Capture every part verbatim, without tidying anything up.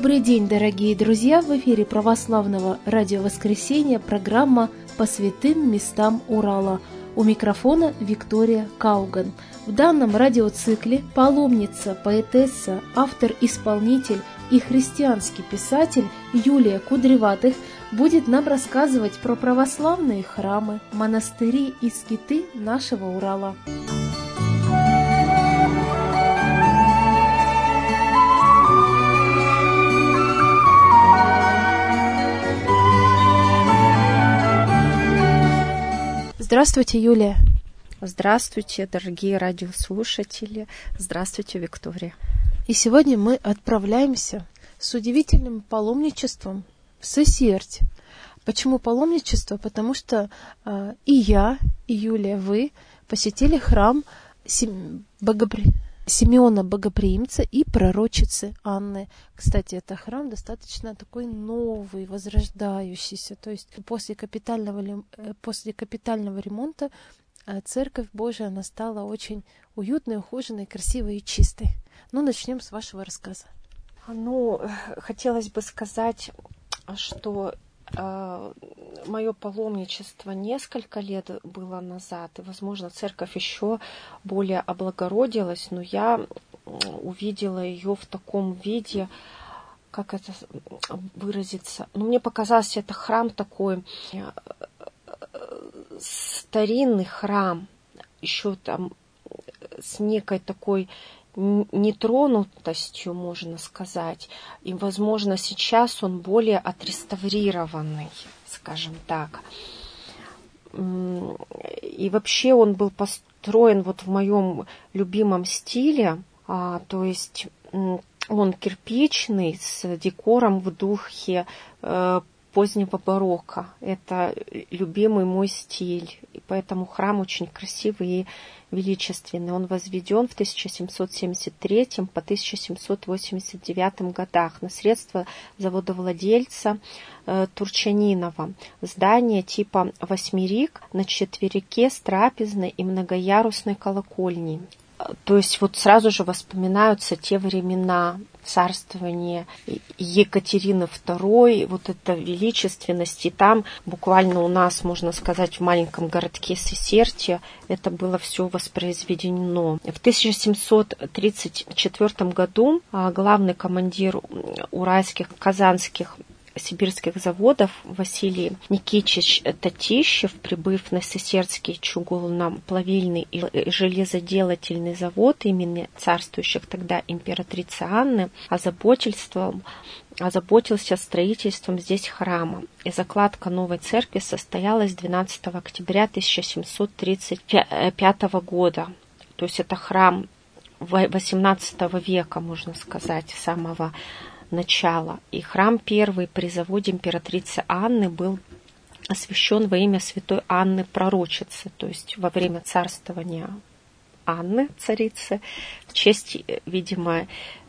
Добрый день, дорогие друзья! В эфире православного радио «Воскресенье» программа «По святым местам Урала». У микрофона Виктория Кауган. В данном радиоцикле паломница, поэтесса, автор-исполнитель и христианский писатель Юлия Кудреватых будет нам рассказывать про православные храмы, монастыри и скиты нашего Урала. Здравствуйте, Юлия. Здравствуйте, дорогие радиослушатели. Здравствуйте, Виктория. И сегодня мы отправляемся с удивительным паломничеством в Сесерть. Почему паломничество? Потому что э, и я, и Юлия, вы посетили храм Сем... Богопри... Симеона Богоприимца и пророчицы Анны. Кстати, это храм достаточно такой новый, возрождающийся. То есть после капитального, после капитального ремонта Церковь Божия, она стала очень уютной, ухоженной, красивой и чистой. Ну, начнем с вашего рассказа. Ну, хотелось бы сказать, что э, мое паломничество несколько лет было назад, и, возможно, церковь еще более облагородилась, но я увидела ее в таком виде, как это выразиться. Ну, мне показался это храм такой, старинный храм, еще там с некой такой нетронутостью, можно сказать. И, возможно, сейчас он более отреставрированный, скажем так. И вообще он был построен вот в моем любимом стиле, а, то есть он кирпичный, с декором в духе э, позднего барокко. Это любимый мой стиль. И поэтому храм очень красивый и величественный. Он возведен в тысяча семьсот семьдесят третьем по тысяча семьсот восемьдесят девятом годах на средства заводовладельца э, Турчанинова. Здание типа восьмерик на четверике с трапезной и многоярусной колокольней. То есть вот сразу же воспоминаются те времена царствования Екатерины второй, вот эта величественность. И там буквально у нас, можно сказать, в маленьком городке Сесертье это было все воспроизведено. В тысяча семьсот тридцать четвёртом году главный командир уральских, казанских, сибирских заводов Василий Никитич Татищев, прибыв на Сесертский чугунно-плавильный и железоделательный завод имени царствующих тогда императрицы Анны, озаботился, озаботился строительством здесь храма. И закладка новой церкви состоялась двенадцатого октября тысяча семьсот тридцать пятого года. То есть это храм восемнадцатого века, можно сказать, самого начала. И храм первый при заводе императрицы Анны был освящен во имя святой Анны Пророчицы, то есть во время царствования Анны, царицы, в честь, видимо,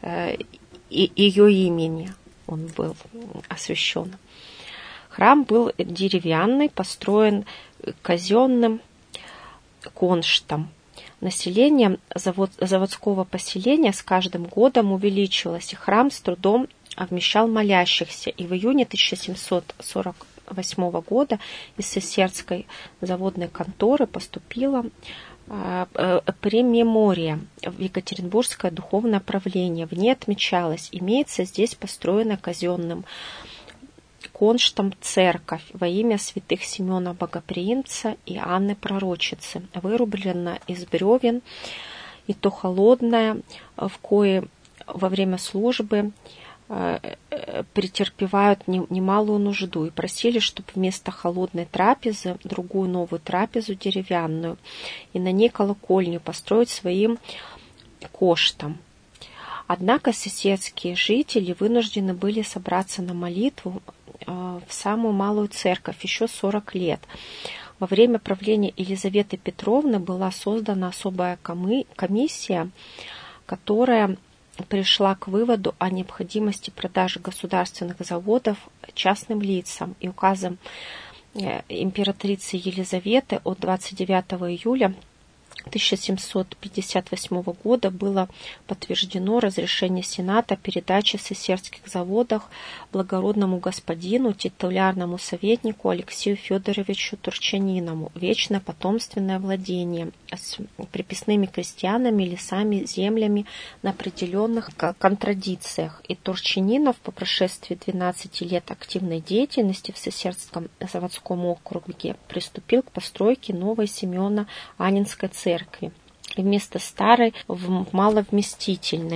ее имени он был освящен. Храм был деревянный, построен казенным конштом. Население завод, заводского поселения с каждым годом увеличилось, и храм с трудом вмещал молящихся. И в июне тысяча семьсот сорок восьмого года из Сесертской заводной конторы поступила э, э, премемория в Екатеринбургское духовное правление. В ней отмечалось: имеется здесь построена казенным конштом церковь во имя святых Симеона Богоприимца и Анны Пророчицы, вырублена из бревен, и то холодная, в кое во время службы претерпевают немалую нужду, и просили, чтобы вместо холодной трапезы другую новую трапезу деревянную, и на ней колокольню построить своим коштом. Однако сесертские жители вынуждены были собраться на молитву в самую малую церковь еще сорок лет. Во время правления Елизаветы Петровны была создана особая комиссия, которая пришла к выводу о необходимости продажи государственных заводов частным лицам, и указом императрицы Елизаветы от двадцать девятого июля тысяча семьсот пятьдесят восьмого года было подтверждено разрешение Сената передачи сесерских заводов благородному господину, титулярному советнику Алексею Федоровичу Турчанинову, вечное потомственное владение с приписными крестьянами, лесами, землями на определенных контрадикциях. И Турчанинов по прошествии двенадцати лет активной деятельности в Сесерском заводском округе приступил к постройке новой Симеоно-Аннинской церкви. Церкви, и вместо старой в маловместительной.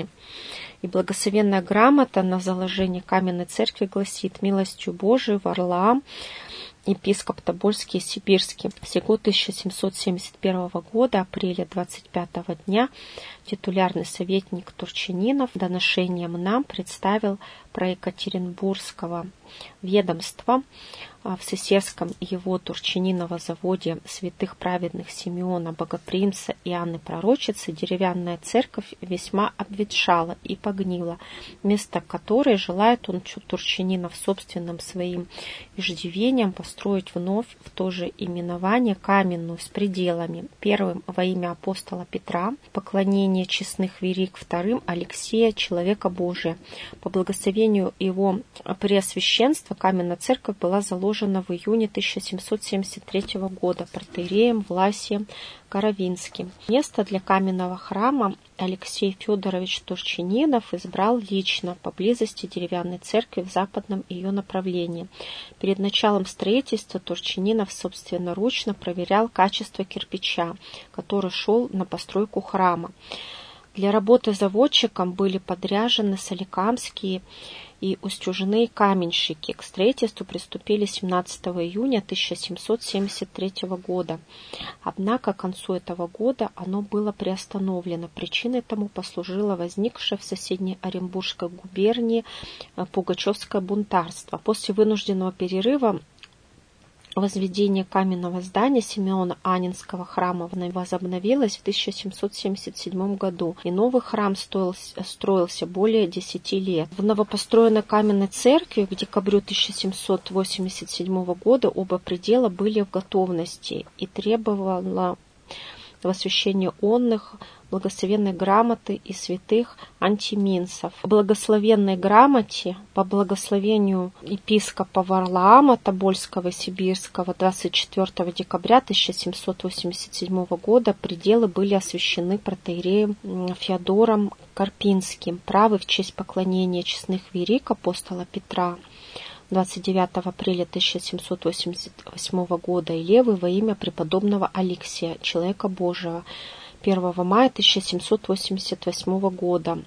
И благословенная грамота на заложение каменной церкви гласит: «Милостью Божией Варлаам, епископ Тобольский и Сибирский, всего тысяча семьсот семьдесят первого года, апреля двадцать пятого дня, титулярный советник Турчанинов доношением нам представил про Екатеринбургского ведомства в Сесерском его Турчанинова заводе святых праведных Симеона Богоприимца и Анны Пророчицы деревянная церковь весьма обветшала и погнила, вместо которой желает он Турчанинов собственным своим иждивением построить вновь в то же именование каменную с пределами. Первым во имя апостола Петра, поклонение честных верик, вторым Алексея, человека Божия. По благословению его преосвященства каменная церковь была заложена в июне тысяча семьсот семьдесят третьего года протоиереем Власием Коровинским. Место для каменного храма Алексей Федорович Турчанинов избрал лично поблизости деревянной церкви в западном ее направлении. Перед началом строительства Турчанинов собственноручно проверял качество кирпича, который шел на постройку храма. Для работы заводчиком были подряжены соликамские и устюжные каменщики. К строительству приступили семнадцатого июня тысяча семьсот семьдесят третьего года. Однако к концу этого года оно было приостановлено. Причиной тому послужило возникшее в соседней Оренбургской губернии пугачевское бунтарство. После вынужденного перерыва возведение каменного здания Симеона-Аннинского храма возобновилось в тысяча семьсот семьдесят седьмом году, и новый храм стоил, строился более десяти лет. В новопостроенной каменной церкви к декабрю тысяча семьсот восемьдесят седьмого года оба предела были в готовности, и требовало в освящении онных благословенной грамоты и святых антиминцев. В благословенной грамоте по благословению епископа Варлаама Тобольского и Сибирского двадцать четвёртого декабря тысяча семьсот восемьдесят седьмого года пределы были освящены протоиереем Феодором Карпинским, правы в честь поклонения честных верик апостола Петра двадцать девятого апреля тысяча семьсот восемьдесят восьмого года и левый во имя преподобного Алексия, человека Божьего, первого мая тысяча семьсот восемьдесят восьмого года.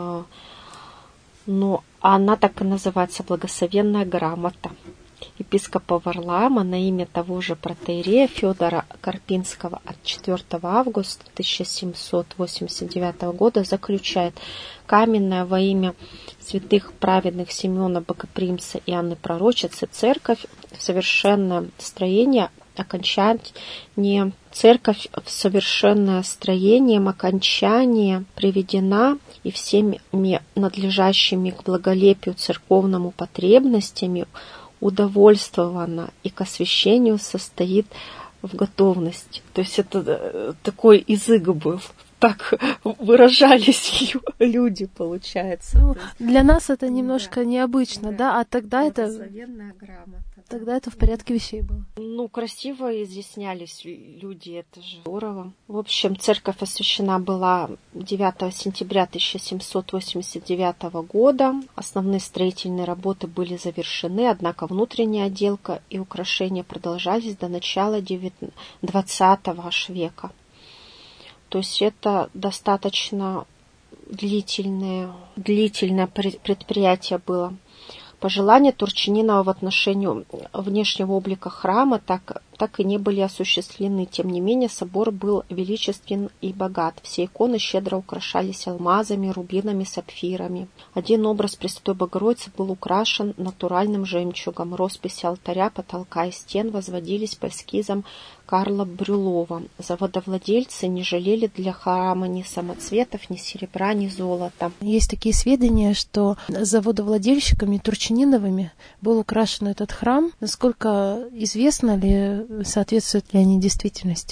Но она так и называется «Благословенная грамота» епископа Варлаама на имя того же протоиерея Феодора Карпинского от четвёртого августа тысяча семьсот восемьдесят девятого года заключает: каменная во имя святых праведных Симеона Богоприимца и Анны Пророчицы церковь в совершенное строение окончание церковь в совершенное строением окончание приведена и всеми надлежащими к благолепию церковному потребностями удовольствована и к освящению состоит в готовности. То есть это такой язык был. Так выражались люди, получается. Ну, для нас это немножко да. необычно, да, да? А тогда это... Грамота, тогда да. это в порядке вещей было. Ну, красиво изъяснялись люди, это же здорово. В общем, церковь освящена была девятого сентября тысяча семьсот восемьдесят девятого года. Основные строительные работы были завершены, однако внутренняя отделка и украшения продолжались до начала двадцатого века. То есть это достаточно длительное, длительное предприятие было. Пожелания Турчанинова в отношении внешнего облика храма так, так и не были осуществлены. Тем не менее, собор был величествен и богат. Все иконы щедро украшались алмазами, рубинами, сапфирами. Один образ Пресвятой Богородицы был украшен натуральным жемчугом. Росписи алтаря, потолка и стен возводились по эскизам Карла Брюлова. Заводовладельцы не жалели для храма ни самоцветов, ни серебра, ни золота. Есть такие сведения, что заводовладельщиками Турчаниновыми был украшен этот храм. Насколько известно ли, соответствуют ли они действительности?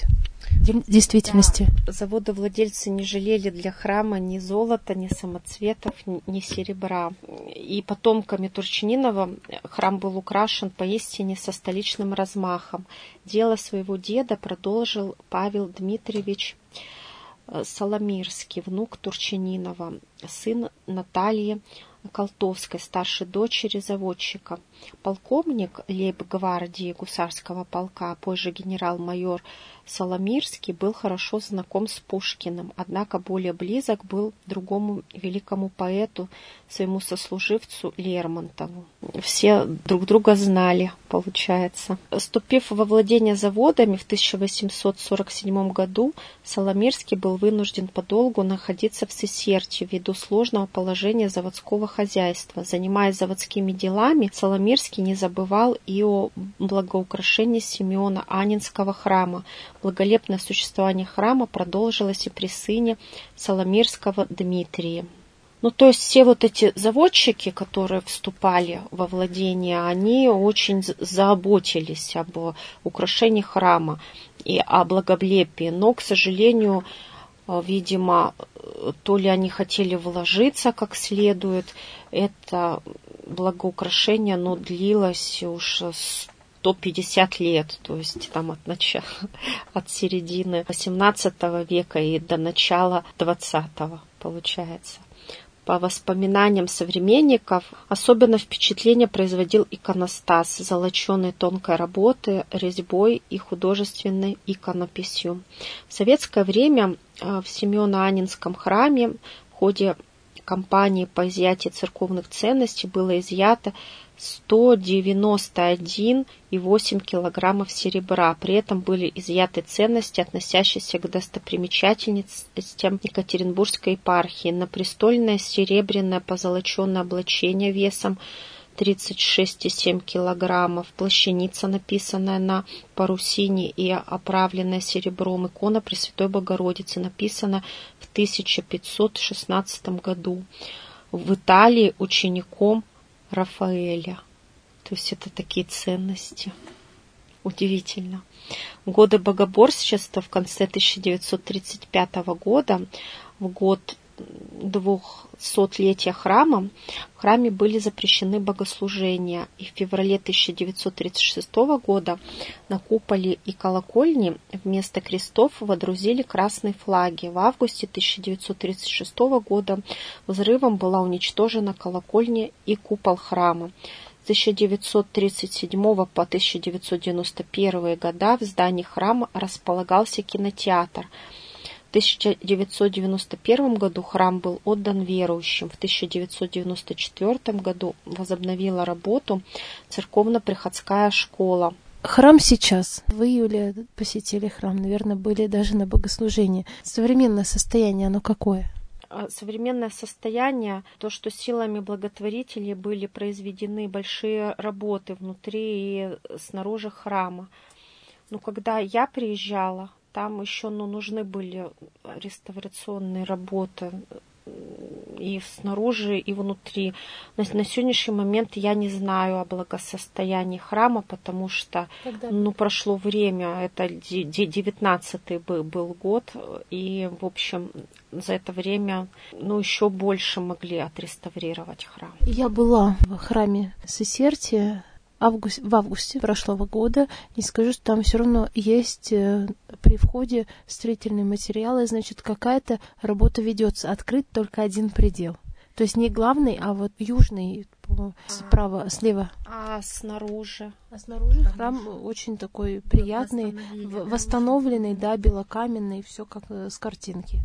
действительности. Да. Заводовладельцы не жалели для храма ни золота, ни самоцветов, ни серебра. И потомками Турчининова храм был украшен поистине со столичным размахом. Дело своего деда продолжил Павел Дмитриевич Соломирский, внук Турчининова, сын Натальи Колтовской, старшей дочери заводчика. Полковник лейб-гвардии гусарского полка, позже генерал-майор Соломирский, был хорошо знаком с Пушкиным, однако более близок был другому великому поэту, своему сослуживцу Лермонтову. Все друг друга знали, получается. Вступив во владение заводами в тысяча восемьсот сорок седьмом году, Соломирский был вынужден подолгу находиться в Сесерте ввиду сложного положения заводского хозяйства. Занимаясь заводскими делами, Соломирский не забывал и о благоукрашении Симеона Анненского храма. Благолепное существование храма продолжилось и при сыне Соломирского Дмитрии. Ну, то есть все вот эти заводчики, которые вступали во владение, они очень заботились об украшении храма и о благолепии. Но, к сожалению, видимо, то ли они хотели вложиться как следует, это благоукрашение, оно длилось уж сто пятьдесят лет, то есть там от начала, от середины восемнадцатого века и до начала двадцатого, получается. По воспоминаниям современников, особенно впечатление производил иконостас, золоченой тонкой работы, резьбой и художественной иконописью. В советское время в Симеоно-Анненском храме в ходе кампании по изъятию церковных ценностей было изъято сто девяносто один и восемь килограммов серебра. При этом были изъяты ценности, относящиеся к достопримечательностям Екатеринбургской епархии. Напрестольное серебряное позолоченное облачение весом тридцать шесть и семь килограммов, плащаница, написанная на парусине и оправленная серебром, икона Пресвятой Богородицы, написана в тысяча пятьсот шестнадцатом году в Италии учеником Рафаэля. То есть это такие ценности. Удивительно. В годы богоборчества в конце тысяча девятьсот тридцать пятого года, в год двухсотлетия храма, в храме были запрещены богослужения. И в феврале тысяча девятьсот тридцать шестого года на куполе и колокольне вместо крестов водрузили красные флаги. В августе тысяча девятьсот тридцать шестого года взрывом была уничтожена колокольня и купол храма. С тысяча девятьсот тридцать седьмого по тысяча девятьсот девяносто первый года в здании храма располагался кинотеатр. В тысяча девятьсот девяносто первом году храм был отдан верующим. В тысяча девятьсот девяносто четвёртом году возобновила работу церковно-приходская школа. Храм сейчас. Вы, Юлия, посетили храм, наверное, были даже на богослужении. Современное состояние, оно какое? Современное состояние, то, что силами благотворителей были произведены большие работы внутри и снаружи храма. Но когда я приезжала, там еще ну, нужны были реставрационные работы и снаружи, и внутри. На, на сегодняшний момент я не знаю о благосостоянии храма, потому что ну, прошло время, это девятнадцатый был, был год, и, в общем, за это время ну, еще больше могли отреставрировать храм. Я была в храме Сесерти Август, в августе прошлого года, не скажу, что там все равно есть э, при входе строительные материалы, значит, какая-то работа ведется. Открыт только один предел. То есть не главный, а вот южный, справа, слева. А снаружи? А снаружи храм очень такой приятный, восстановленный, да, белокаменный, все как с картинки.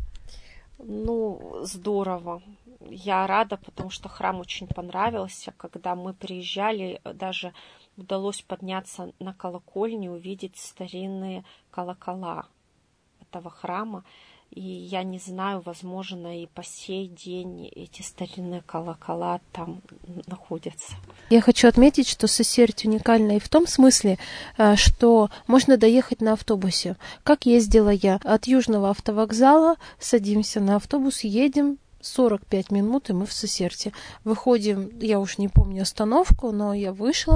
Ну, здорово. Я рада, потому что храм очень понравился. Когда мы приезжали, даже удалось подняться на колокольню, увидеть старинные колокола этого храма. И я не знаю, возможно, и по сей день эти старинные колокола там находятся. Я хочу отметить, что Сесерть уникальна и в том смысле, что можно доехать на автобусе. Как ездила я от Южного автовокзала, садимся на автобус, едем, сорок пять минут, и мы в Сесерте. Выходим, я уж не помню остановку, но я вышла,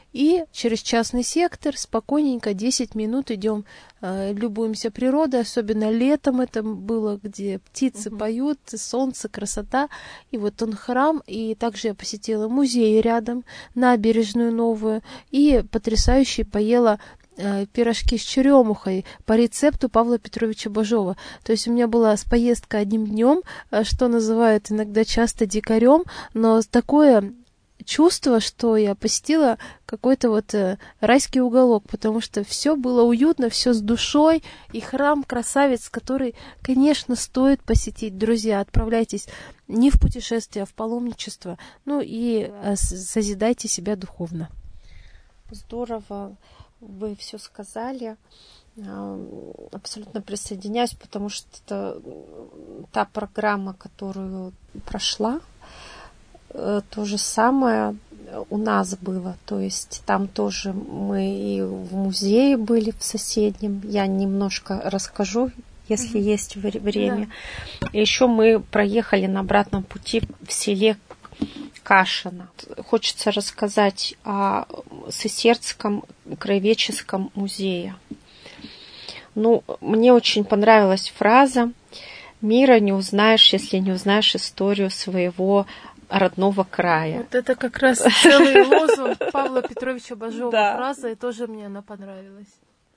И через частный сектор спокойненько десять минут идем, э, любуемся природой, особенно летом это было, где птицы uh-huh. поют, солнце, красота. И вот он храм, и также я посетила музей рядом, набережную новую, и потрясающе поела пирожки с черемухой по рецепту Павла Петровича Бажова. То есть у меня была поездка одним днем, что называют иногда часто дикарем, но такое чувство, что я посетила какой-то вот райский уголок, потому что все было уютно, все с душой, и храм красавец, который, конечно, стоит посетить. Друзья, отправляйтесь не в путешествие, а в паломничество, ну и созидайте себя духовно. Здорово. Вы все сказали, абсолютно присоединяюсь, потому что это та программа, которую прошла, то же самое у нас было. То есть там тоже мы и в музее были в соседнем. Я немножко расскажу, если mm-hmm. есть время. Yeah. Еще мы проехали на обратном пути в селе Кашино. Хочется рассказать о Сысертском краеведческом музее. Ну, мне очень понравилась фраза: «Мира не узнаешь, если не узнаешь историю своего родного края». Вот это как раз целый лозунг Павла Петровича Бажова. Да. Фраза, и тоже мне она понравилась.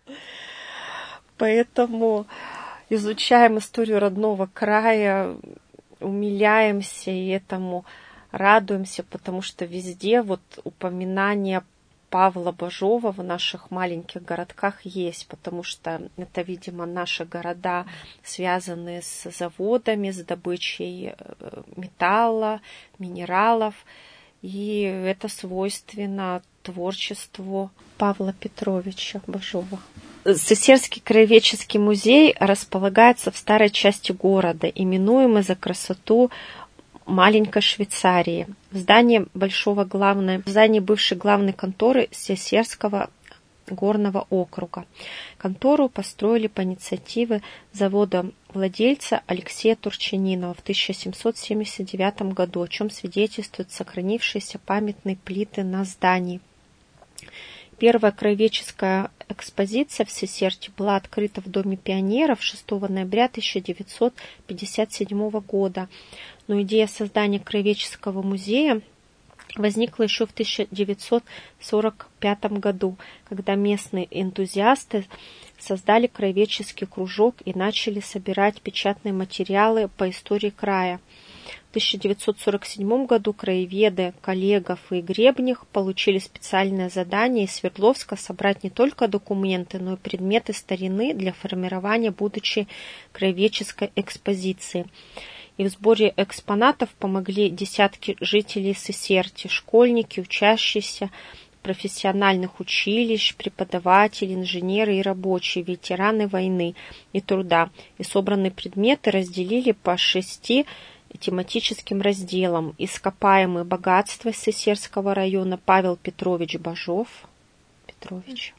Поэтому изучаем историю родного края, умиляемся и этому радуемся, потому что везде вот упоминание Павла Бажова в наших маленьких городках есть, потому что это, видимо, наши города, связанные с заводами, с добычей металла, минералов, и это свойственно творчеству Павла Петровича Бажова. Сысертский краеведческий музей располагается в старой части города, именуемый за красоту маленькой Швейцарии, в здании большого главной, в здании бывшей главной конторы Сысертского горного округа. Контору построили по инициативе завода владельца Алексея Турчининова в тысяча семьсот семьдесят девятом году, о чем свидетельствуют сохранившиеся памятные плиты на здании. Первая краеведческая экспозиция в Сысерте была открыта в Доме пионеров шестого ноября тысяча девятьсот пятьдесят седьмого года. Но идея создания краеведческого музея возникла еще в тысяча девятьсот сорок пятом году, когда местные энтузиасты создали краеведческий кружок и начали собирать печатные материалы по истории края. В тысяча девятьсот сорок седьмом году краеведы Колегов и Гребних получили специальное задание из Свердловска собрать не только документы, но и предметы старины для формирования будущей краеведческой экспозиции. И в сборе экспонатов помогли десятки жителей Сысерти, школьники, учащиеся профессиональных училищ, преподаватели, инженеры и рабочие, ветераны войны и труда. И собранные предметы разделили по шести тематическим разделам: ископаемые богатства Сысертского района Павел Петрович Бажов, Петрович,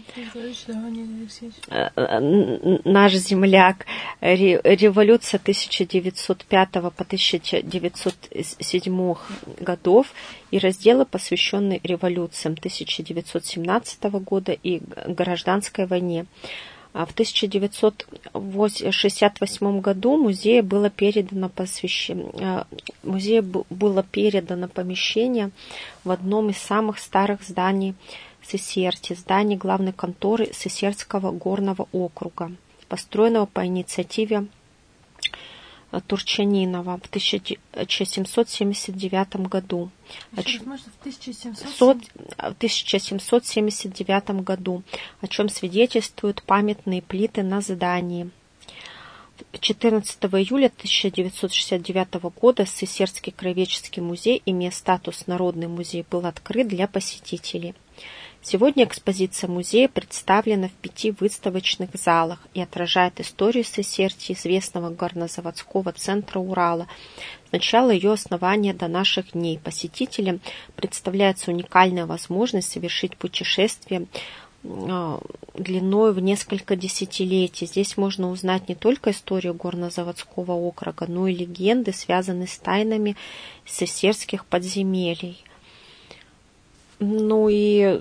наш земляк, революция тысяча девятьсот пятого по тысяча девятьсот седьмой годов и разделы, посвященные революциям тысяча девятьсот семнадцатого года и гражданской войне. В тысяча девятьсот шестьдесят восьмом году музею было передано, посвящение, музею было передано помещение в одном из самых старых зданий Сысерти, здании главной конторы Сысертского горного округа, построенного по инициативе Турчининова в тысяча семьсот семьдесят девятом году. В тысяча семьсот семьдесят девятом году, о чем свидетельствуют памятные плиты на здании. четырнадцатого июля тысяча девятьсот шестьдесят девятого года Сысертский краеведческий музей, имея статус Народный музей, был открыт для посетителей. Сегодня экспозиция музея представлена в пяти выставочных залах и отражает историю Сысерти, известного горнозаводского центра Урала, с начала ее основания до наших дней. Посетителям представляется уникальная возможность совершить путешествие длиной в несколько десятилетий. Здесь можно узнать не только историю горнозаводского округа, но и легенды, связанные с тайнами сысертских подземелий. Ну и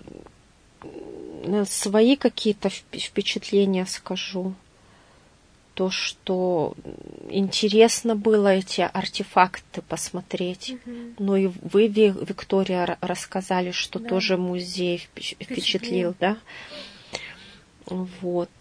свои какие-то впечатления скажу. То, что интересно было эти артефакты посмотреть. Mm-hmm. Ну и вы, Виктория, рассказали, что да. тоже музей впечатлил, впечатлил, да? Вот.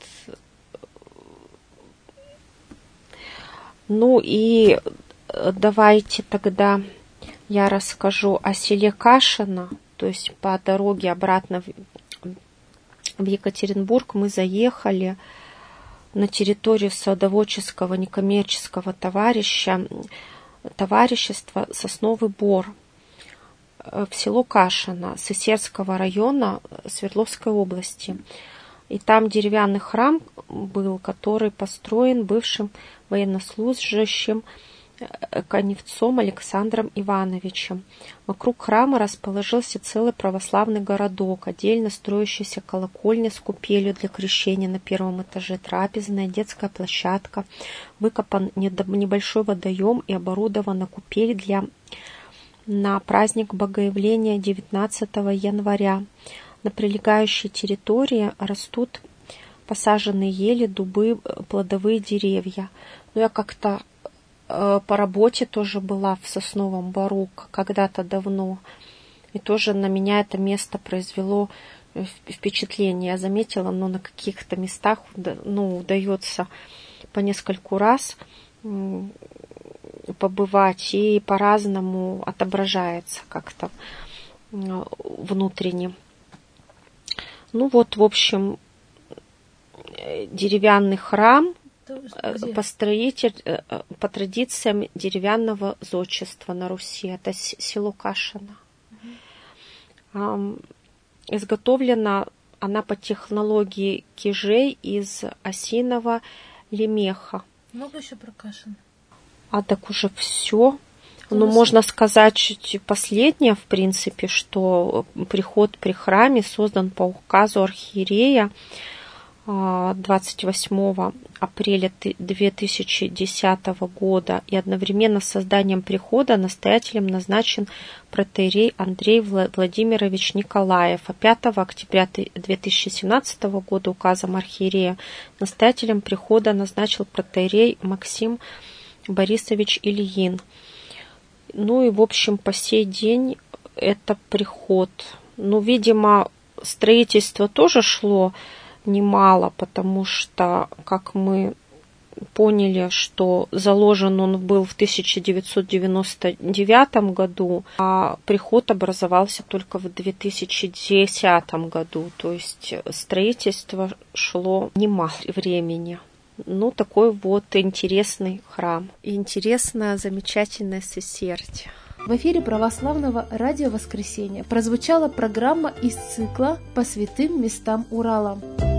Ну и давайте тогда я расскажу о селе Кашино. То есть по дороге обратно в Екатеринбург мы заехали на территорию садоводческого некоммерческого товарища, товарищества «Сосновый Бор» в село Кашино Сысердского района Свердловской области. И там деревянный храм был, который построен бывшим военнослужащим Коневцом Александром Ивановичем. Вокруг храма расположился целый православный городок, отдельно строящаяся колокольня с купелью для крещения на первом этаже, трапезная, детская площадка, выкопан небольшой водоем и оборудована купель для на праздник Богоявления девятнадцатого января. На прилегающей территории растут посаженные ели, дубы, плодовые деревья. Но я как-то по работе тоже была в Сосновом Бору когда-то давно. И тоже на меня это место произвело впечатление. Я заметила, но на каких-то местах ну, удается по нескольку раз побывать, и по-разному отображается как-то внутренне. Ну вот, в общем, деревянный храм, построитель по традициям деревянного зодчества на Руси. Это село Кашино. Угу. Изготовлена она по технологии кижей из осиного лемеха. Много еще про Кашино? А так уже все. Ну, можно сказать, чуть последнее, в принципе, что приход при храме создан по указу архиерея двадцать восьмого апреля две тысячи десятого года, и одновременно с созданием прихода настоятелем назначен протоиерей Андрей Владимирович Николаев, а пятого октября две тысячи семнадцатого года указом архиерея настоятелем прихода назначил протоиерей Максим Борисович Ильин. Ну и, в общем, по сей день это приход. Ну, видимо, строительство тоже шло немало, потому что, как мы поняли, что заложен он был в тысяча девятьсот девяносто девятом году, а приход образовался только в две тысячи десятом году. То есть строительство шло немало времени. Ну, такой вот интересный храм. И интересная, замечательная Сысерть. В эфире православного радио «Воскресенье» прозвучала программа из цикла «По святым местам Урала».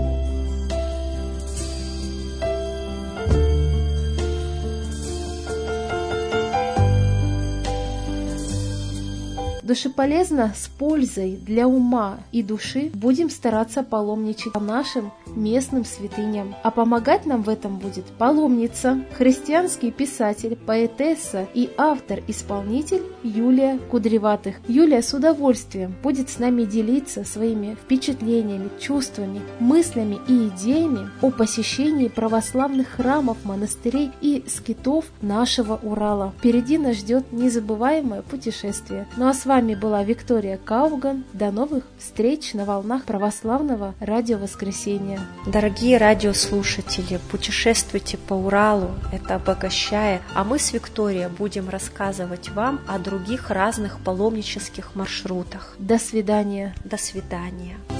Душеполезно, с пользой для ума и души будем стараться паломничать по нашим местным святыням. А помогать нам в этом будет паломница, христианский писатель, поэтесса и автор-исполнитель Юлия Кудреватых. Юлия с удовольствием будет с нами делиться своими впечатлениями, чувствами, мыслями и идеями о посещении православных храмов, монастырей и скитов нашего Урала. Впереди нас ждет незабываемое путешествие. Ну а с вами С вами была Виктория Кауган. До новых встреч на волнах православного радио «Воскресенье». Дорогие радиослушатели, путешествуйте по Уралу, это обогащает. А мы с Викторией будем рассказывать вам о других разных паломнических маршрутах. До свидания. До свидания.